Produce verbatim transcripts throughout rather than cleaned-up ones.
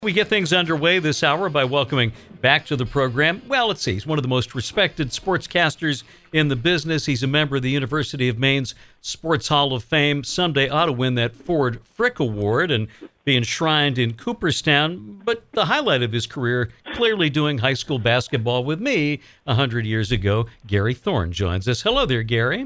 We get things underway this hour by welcoming back to the program. Well, let's see. He's one of the most respected sportscasters in the business. He's a member of the University of Maine's Sports Hall of Fame. Someday ought to win that Ford Frick Award and be enshrined in Cooperstown. But the highlight of his career, clearly doing high school basketball with me a hundred years ago. Gary Thorne joins us. Hello there, Gary.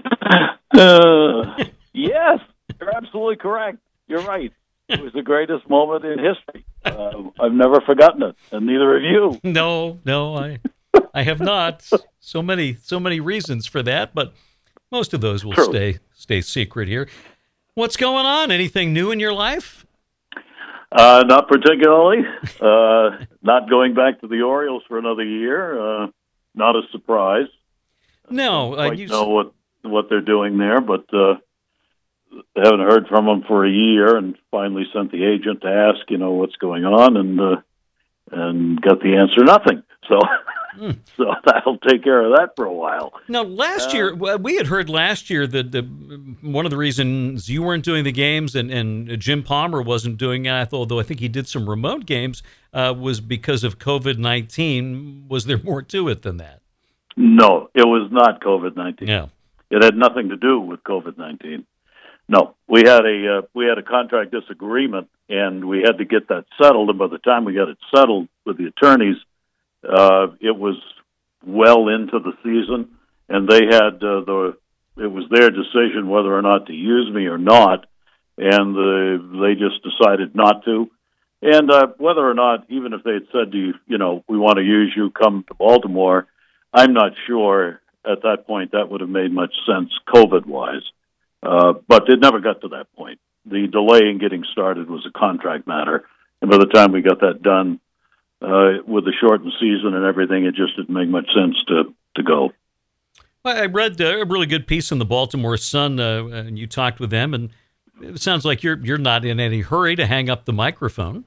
Uh, yes, you're absolutely correct. You're right. It was the greatest moment in history. Uh, I've never forgotten it, and neither have you. No, no, I, I have not. So many, so many reasons for that, but most of those will True. stay stay secret here. What's going on? Anything new in your life? Uh, not particularly. Uh, not going back to the Orioles for another year. Uh, not a surprise. No, I uh, don't you, quite know what what they're doing there, but uh, haven't heard from them for a year, and finally sent the agent to ask, you know, what's going on, and uh, and got the answer, nothing. So, mm. so that'll take care of that for a while. Now, last Uh, year, well, we had heard last year that the, one of the reasons you weren't doing the games and, and Jim Palmer wasn't doing it, although I think he did some remote games, uh, was because of COVID nineteen. Was there more to it than that? No, it was not COVID nineteen. Yeah. It had nothing to do with COVID nineteen. No, we had a uh, we had a contract disagreement, and we had to get that settled. And by the time we got it settled with the attorneys, uh, it was well into the season, and they had uh, the it was their decision whether or not to use me or not, and uh, they just decided not to. And uh, whether or not, even if they had said to you, you know, we want to use you, come to Baltimore, I'm not sure at that point that would have made much sense COVID-wise. Uh, but it never got to that point. The delay in getting started was a contract matter, and by the time we got that done, uh, with the shortened season and everything, it just didn't make much sense to, to go. I read uh, a really good piece in the Baltimore Sun, uh, and you talked with them, and it sounds like you're you're not in any hurry to hang up the microphone.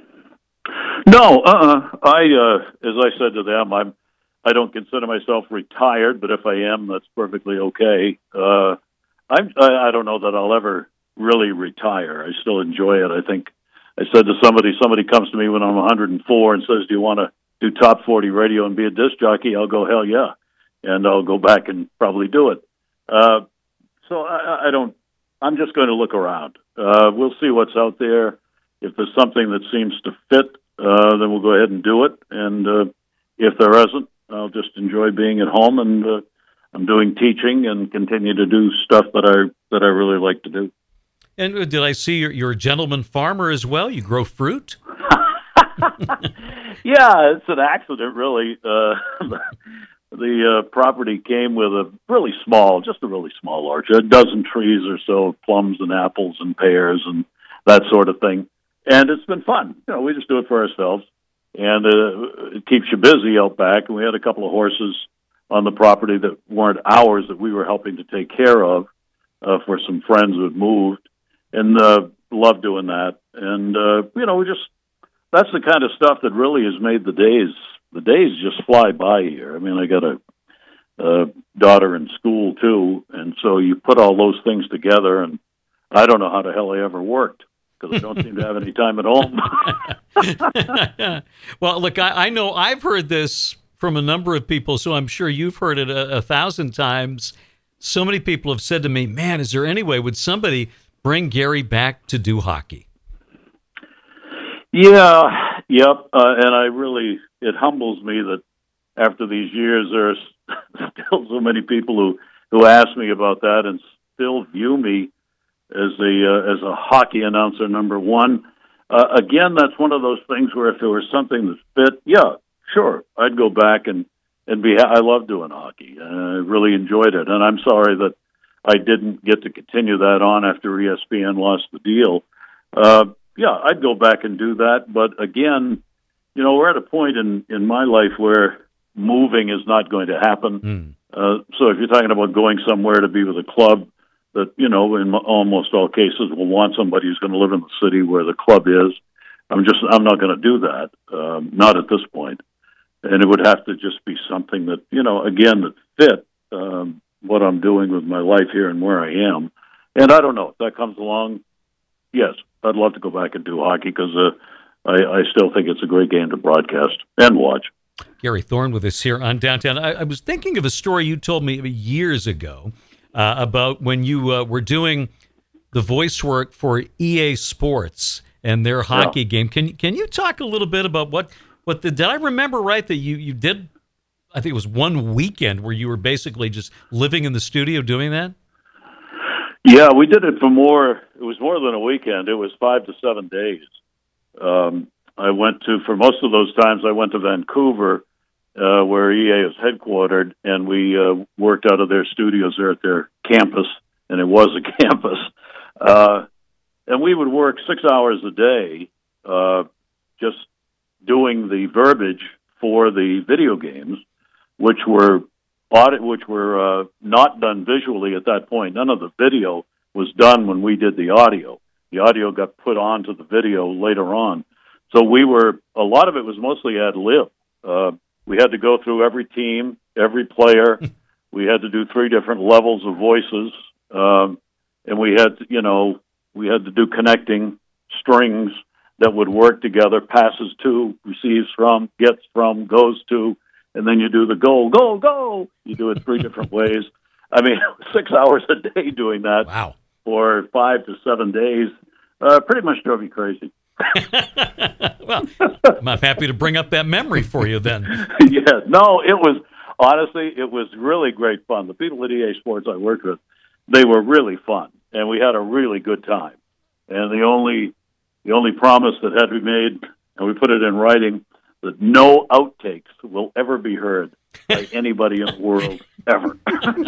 No, uh-uh. I, uh, as I said to them, I'm, I don't consider myself retired, but if I am, that's perfectly okay. Uh, I'm, I I don't know that I'll ever really retire. I still enjoy it. I think I said to somebody, somebody comes to me when I'm one hundred four and says, do you want to do top forty radio and be a disc jockey? I'll go, hell yeah. And I'll go back and probably do it. Uh, so I, I don't, I'm just going to look around. Uh, we'll see what's out there. If there's something that seems to fit, uh, then we'll go ahead and do it. And uh, if there isn't, I'll just enjoy being at home, and uh, I'm doing teaching and continue to do stuff that I that I really like to do. And did I see you're, you're a gentleman farmer as well? You grow fruit? Yeah, it's an accident, really. Uh, the uh, property came with a really small, just a really small orchard, a dozen trees or so, plums and apples and pears and that sort of thing. And it's been fun. You know, we just do it for ourselves, and uh, it keeps you busy out back. And we had a couple of horses on the property that weren't ours that we were helping to take care of uh, for some friends who had moved, and uh, love doing that. And, uh, you know, we just, that's the kind of stuff that really has made the days, the days just fly by here. I mean, I got a, a daughter in school too, and so you put all those things together, and I don't know how the hell I ever worked, because I don't seem to have any time at home. Well, look, I, I know I've heard this from a number of people, so I'm sure you've heard it a, a thousand times. So many people have said to me, man, is there any way, would somebody bring Gary back to do hockey? Yeah, yep, uh, and I really, it humbles me that after these years, there's still so many people who, who ask me about that and still view me as a uh, as a hockey announcer, number one. Uh, again, that's one of those things where if there was something that fit, yeah, sure, I'd go back and, and be, I love doing hockey. Uh, I really enjoyed it. And I'm sorry that I didn't get to continue that on after E S P N lost the deal. Uh, yeah, I'd go back and do that. But again, you know, we're at a point in, in my life where moving is not going to happen. Mm. Uh, so if you're talking about going somewhere to be with a club that, you know, in almost all cases will want somebody who's going to live in the city where the club is, I'm just, I'm not going to do that. Um, not at this point. And it would have to just be something that, you know, again, that fit um, what I'm doing with my life here and where I am. And I don't know if that comes along. Yes, I'd love to go back and do hockey because uh, I, I still think it's a great game to broadcast and watch. Gary Thorne with us here on Downtown. I, I was thinking of a story you told me years ago uh, about when you uh, were doing the voice work for E A Sports and their hockey yeah. game. Can can you talk a little bit about what what the, did I remember right that you, you did? I think it was one weekend where you were basically just living in the studio doing that. Yeah, we did it for more. It was more than a weekend. It was five to seven days. Um, I went to for most of those times. I went to Vancouver, uh, where E A is headquartered, and we uh, worked out of their studios there at their campus, and it was a campus. Uh, and we would work six hours a day, uh, just doing the verbiage for the video games, which were audit, which were uh, not done visually at that point. None of the video was done when we did the audio. The audio got put onto the video later on. So we were, a lot of it was mostly ad lib. Uh, we had to go through every team, every player. We had to do three different levels of voices. Um, and we had, to, you know, we had to do connecting strings that would work together, passes to, receives from, gets from, goes to, and then you do the go, go, go. You do it three different ways. I mean, six hours a day doing that. Wow. For five to seven days, uh, pretty much drove me crazy. Well, I'm happy to bring up that memory for you then. Yeah, no, it was, honestly, it was really great fun. The people at E A Sports I worked with, they were really fun, and we had a really good time. And the only, the only promise that had to be made, and we put it in writing, that no outtakes will ever be heard by anybody in the world, ever.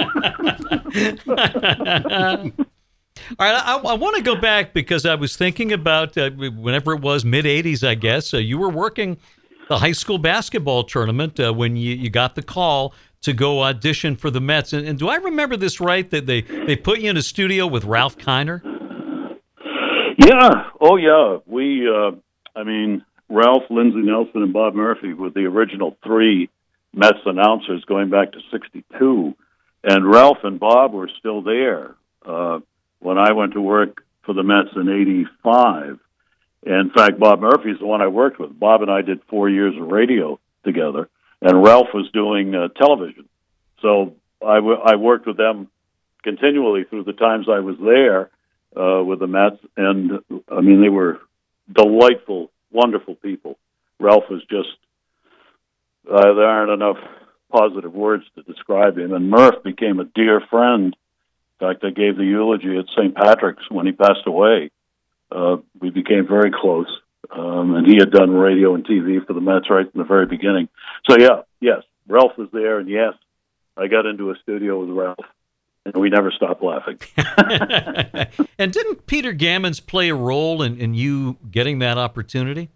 All right, I, I want to go back because I was thinking about uh, whenever it was, mid eighties, I guess. Uh, you were working the high school basketball tournament uh, when you, you got the call to go audition for the Mets. And, and do I remember this right, that they, they put you in a studio with Ralph Kiner? Yeah. Oh, yeah. We, uh, I mean, Ralph, Lindsey Nelson, and Bob Murphy were the original three Mets announcers going back to sixty-two. And Ralph and Bob were still there uh, when I went to work for the Mets in eighty-five. In fact, Bob Murphy's the one I worked with. Bob and I did four years of radio together, and Ralph was doing uh, television. So I, w- I worked with them continually through the times I was there uh, with the Mets. And, I mean, they were delightful, wonderful people. Ralph was just, uh, there aren't enough positive words to describe him. And Murph became a dear friend. In fact, I gave the eulogy at Saint Patrick's when he passed away. Uh, we became very close. Um, and he had done radio and T V for the Mets right from the very beginning. So, yeah, yes, Ralph was there. And, yes, I got into a studio with Ralph. And we never stopped laughing. And didn't Peter Gammons play a role in, in you getting that opportunity?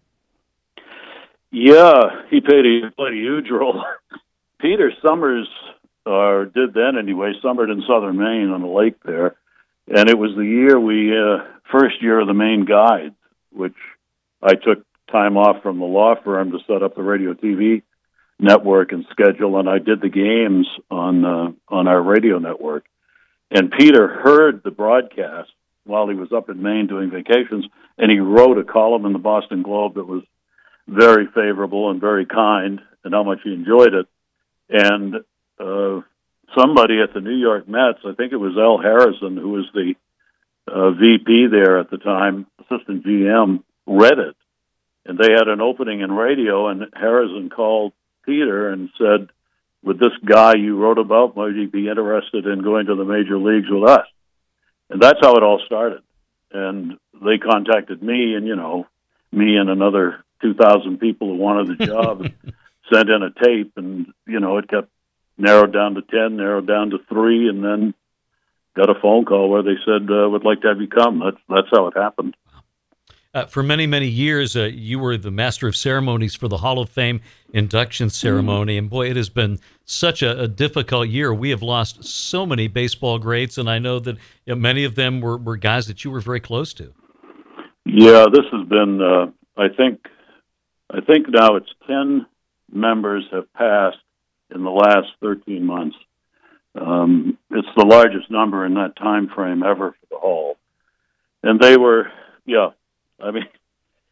Yeah, he played a, played a huge role. Peter Summers, or did then anyway, summered in southern Maine on a lake there. And it was the year we, uh, first year of the Maine Guides, which I took time off from the law firm to set up the radio T V network and schedule, and I did the games on uh, on our radio network. And Peter heard the broadcast while he was up in Maine doing vacations, and he wrote a column in the Boston Globe that was very favorable and very kind, and how much he enjoyed it. And uh, somebody at the New York Mets, I think it was Al Harrison, who was the uh, V P there at the time, assistant G M, read it. And they had an opening in radio, and Harrison called Peter and said, "With this guy you wrote about, might he be interested in going to the major leagues with us?" And that's how it all started. And they contacted me, and, you know, me and another two thousand people who wanted the job sent in a tape, and, you know, it kept narrowed down to ten, narrowed down to three, and then got a phone call where they said, uh, "Would like to have you come." That's, that's how it happened. Uh, for many, many years, uh, you were the master of ceremonies for the Hall of Fame induction ceremony. And boy, it has been such a, a difficult year. We have lost so many baseball greats, and I know that you know, many of them were, were guys that you were very close to. Yeah, this has been, uh, I think, I think now it's ten members have passed in the last thirteen months. Um, it's the largest number in that time frame ever for the Hall. And they were, yeah, I mean,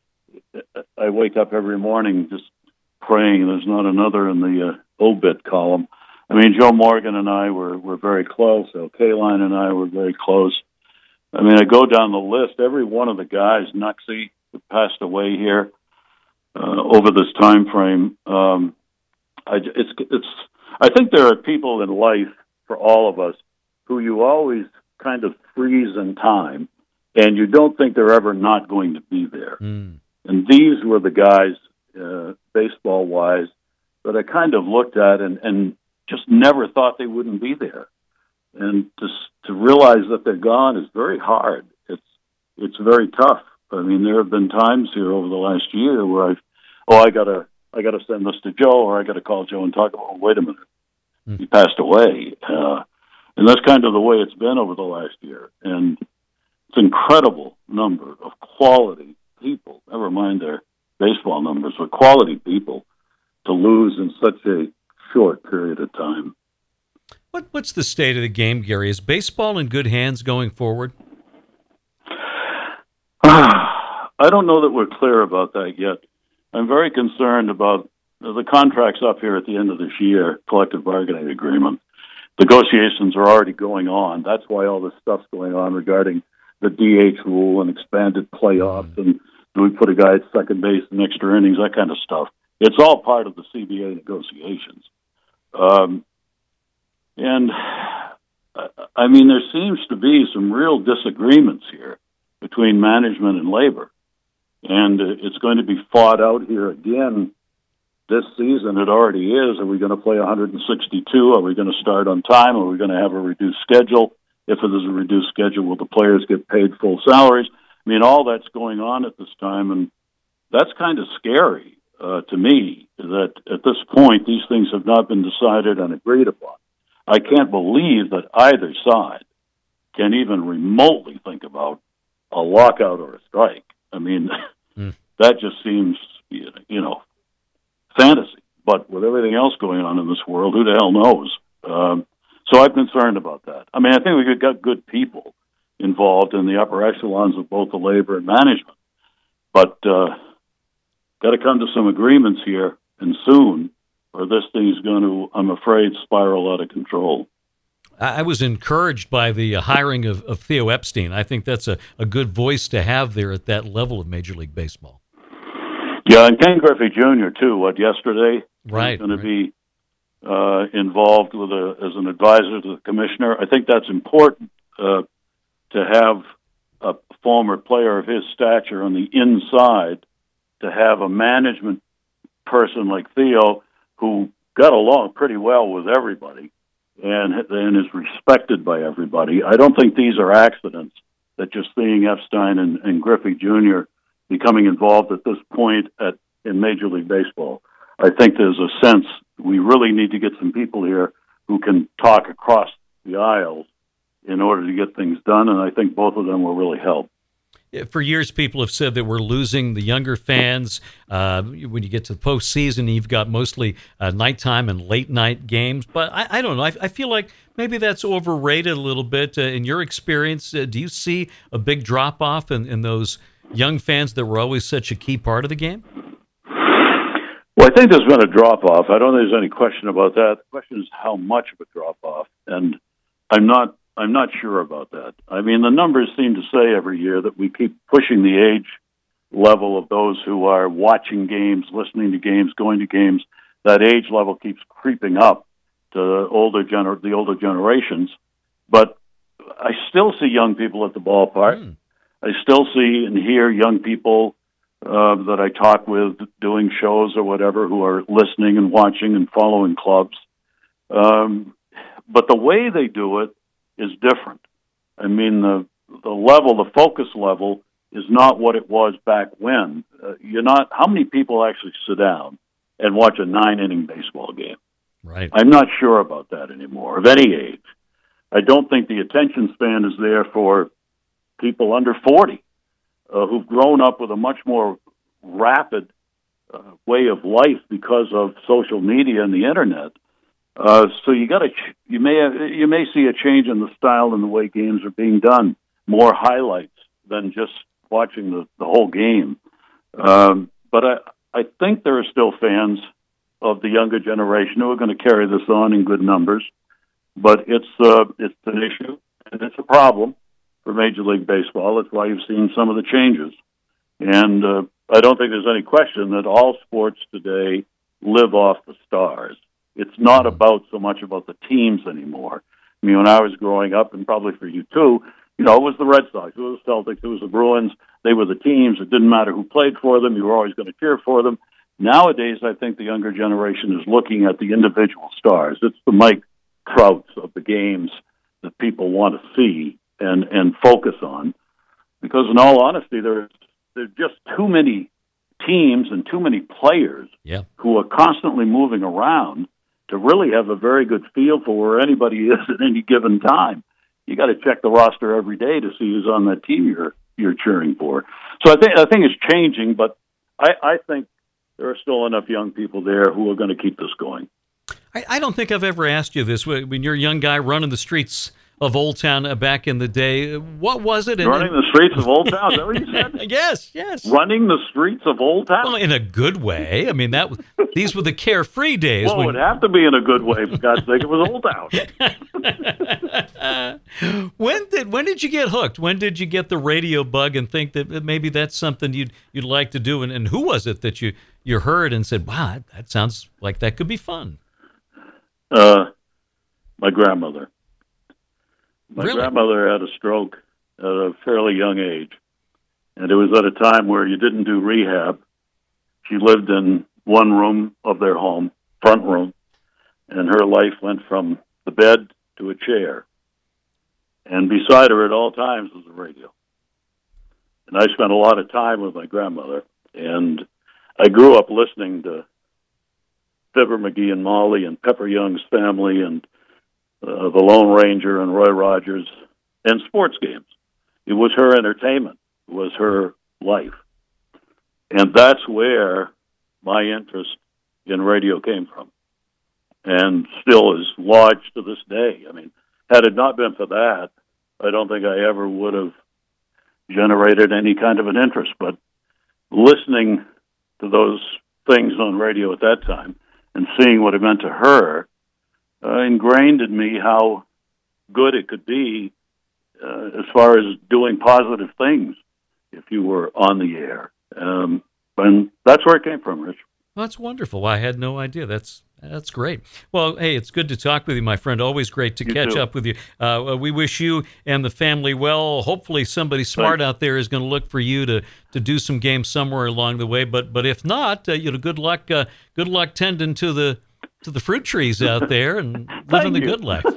I wake up every morning just praying there's not another in the uh, obit column. I mean, Joe Morgan and I were, were very close. Al Kaline and I were very close. I mean, I go down the list. Every one of the guys, Nuxie, who passed away here uh, over this time frame. Um, I, it's, it's, I think there are people in life, for all of us, who you always kind of freeze in time, and you don't think they're ever not going to be there. Mm. And these were the guys, uh, baseball-wise, that I kind of looked at and, and just never thought they wouldn't be there. And to to realize that they're gone is very hard. It's it's very tough. I mean, there have been times here over the last year where I've, oh, I gotta I gotta send this to Joe, or I gotta call Joe and talk about. Oh, wait a minute, mm. he passed away, uh, and that's kind of the way it's been over the last year. And it's an incredible number of quality people. Never mind their baseball numbers, but quality people to lose in such a short period of time. What What's the state of the game, Gary? Is baseball in good hands going forward? I don't know that we're clear about that yet. I'm very concerned about the contracts up here at the end of this year, collective bargaining agreement. Negotiations are already going on. That's why all this stuff's going on regarding the D H rule and expanded playoffs, mm. and do we put a guy at second base in extra innings, that kind of stuff. It's all part of the C B A negotiations. Um, and, I mean, there seems to be some real disagreements here between management and labor. And it's going to be fought out here again this season. It already is. Are we going to play one hundred sixty-two? Are we going to start on time? Are we going to have a reduced schedule? If it is a reduced schedule, will the players get paid full salaries? I mean, all that's going on at this time, and that's kind of scary uh, to me, that at this point, these things have not been decided and agreed upon. I can't believe that either side can even remotely think about a lockout or a strike. I mean, mm. that just seems, you know, fantasy. But with everything else going on in this world, who the hell knows? Um, so I'm concerned about that. I mean, I think we've got good people involved in the upper echelons of both the labor and management. But uh, got to come to some agreements here, and soon, or this thing's going to, I'm afraid, spiral out of control. I was encouraged by the hiring of, of Theo Epstein. I think that's a, a good voice to have there at that level of Major League Baseball. Yeah, and Ken Griffey Junior too. What yesterday? Right. He's going right. to be uh, involved with a as an advisor to the commissioner. I think that's important uh, to have a former player of his stature on the inside, to have a management person like Theo who got along pretty well with everybody and and is respected by everybody. I don't think these are accidents, that just seeing Epstein and, and Griffey Junior becoming involved at this point at in Major League Baseball. I think there's a sense we really need to get some people here who can talk across the aisles in order to get things done, and I think both of them will really help. For years, people have said that we're losing the younger fans. Uh, when you get to the postseason, you've got mostly uh, nighttime and late-night games. But I, I don't know. I, I feel like maybe that's overrated a little bit. Uh, in your experience, uh, do you see a big drop-off in, in those young fans that were always such a key part of the game? Well, I think there's been a drop-off. I don't think there's any question about that. The question is how much of a drop-off. And I'm not I'm not sure about that. I mean, the numbers seem to say every year that we keep pushing the age level of those who are watching games, listening to games, going to games. That age level keeps creeping up to older gener- the older generations. But I still see young people at the ballpark. Mm. I still see and hear young people uh, that I talk with doing shows or whatever who are listening and watching and following clubs. Um, but the way they do it is different. I mean, the the level, the focus level is not what it was back when. Uh, you're not, how many people actually sit down and watch a nine-inning baseball game? Right. I'm not sure about that anymore, of any age. I don't think the attention span is there for people under forty uh, who've grown up with a much more rapid uh, way of life because of social media and the internet. Uh, so you got to, ch- you may have, you may see a change in the style and the way games are being done. More highlights than just watching the, the whole game. Um, but I, I think there are still fans of the younger generation who are going to carry this on in good numbers. But it's uh, it's an issue, and it's a problem for Major League Baseball. That's why you've seen some of the changes. And uh, I don't think there's any question that all sports today live off the stars. It's not about so much about the teams anymore. I mean, when I was growing up, and probably for you too, you know, it was the Red Sox, it was the Celtics, it was the Bruins. They were the teams. It didn't matter who played for them. You were always going to cheer for them. Nowadays, I think the younger generation is looking at the individual stars. It's the Mike Trouts of the games that people want to see and, and focus on. Because in all honesty, there's, there's just too many teams and too many players yeah. who are constantly moving around to really have a very good feel for where anybody is at any given time. You got to check the roster every day to see who's on that team you're you're cheering for. So I think I think it's changing, but I, I think there are still enough young people there who are going to keep this going. I, I don't think I've ever asked you this. When you're a young guy running the streets of Old Town uh, back in the day, what was it? Running and, the streets of Old Town, is that what you said? Yes, yes. Running the streets of Old Town? Well, in a good way. I mean, that was, these were the carefree days. Well, when... it would have to be in a good way, for God's sake. It was Old Town. when did when did you get hooked? When did you get the radio bug and think that maybe that's something you'd you'd like to do? And, and who was it that you, you heard and said, wow, that sounds like that could be fun? Uh, my grandmother. My really? grandmother had a stroke at a fairly young age, and it was at a time where you didn't do rehab. She lived in one room of their home, front room, and her life went from the bed to a chair. And beside her at all times was the radio. And I spent a lot of time with my grandmother, and I grew up listening to Fibber McGee and Molly and Pepper Young's Family and Uh, the Lone Ranger and Roy Rogers, and sports games. It was her entertainment. It was her life. And that's where my interest in radio came from, and still is lodged to this day. I mean, had it not been for that, I don't think I ever would have generated any kind of an interest. But listening to those things on radio at that time and seeing what it meant to her Uh, ingrained in me how good it could be uh, as far as doing positive things if you were on the air. Um, and that's where it came from, Rich. Well, that's wonderful. I had no idea. That's that's great. Well, hey, it's good to talk with you, my friend. Always great to You catch too. up with you. Uh, we wish you and the family well. Hopefully somebody smart Thanks. out there is going to look for you to, to do some games somewhere along the way. But but if not, uh, you know, good luck. Uh, good luck tending to the to the fruit trees out there and living the you. good life.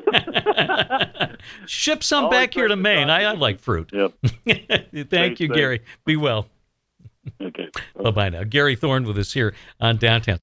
Ship some Always back here to great to Maine. talk I, I to you. like fruit. Yep. Thank Thanks, you, Dave. Gary. Be well. Okay. Bye-bye now. Gary Thorne with us here on Downtown.